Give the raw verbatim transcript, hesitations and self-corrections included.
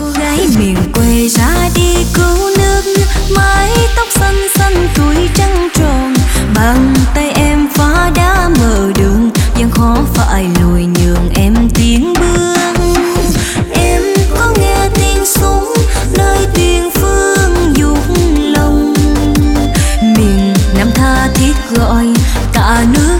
cô gái miền quê ra đi cứu nước, mái tóc xanh xanh tuổi trăng tròn, bàn tay em phá đá mở đường, gian khó phải lùi nhường em tiến bước. Em có nghe tiếng súng nơi tiền phương dục lòng, miền Nam tha thiết gọi cả nước